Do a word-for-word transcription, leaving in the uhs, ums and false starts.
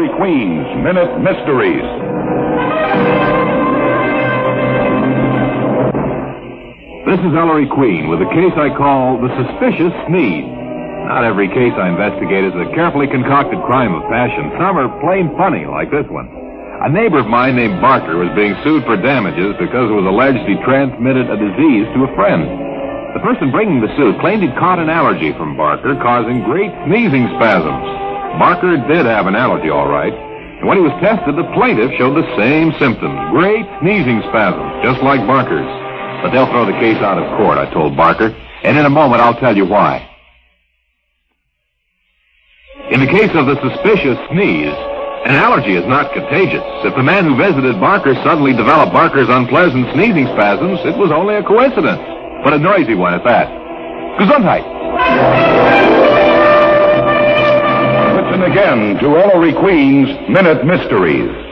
Ellery Queen's Minute Mysteries. This is Ellery Queen with a case I call the Suspicious Sneeze. Not every case I investigate is a carefully concocted crime of passion. Some are plain funny, like this one. A neighbor of mine named Barker was being sued for damages because it was alleged he transmitted a disease to a friend. The person bringing the suit claimed he'd caught an allergy from Barker, causing great sneezing spasms. Barker did have an allergy, all right. And when he was tested, the plaintiff showed the same symptoms, great sneezing spasms, just like Barker's. But they'll throw the case out of court, I told Barker, and in a moment I'll tell you why. In the case of the suspicious sneeze, an allergy is not contagious. If the man who visited Barker suddenly developed Barker's unpleasant sneezing spasms, it was only a coincidence, but a noisy one at that. Gesundheit. Listen again to Ellery Queen's Minute Mysteries.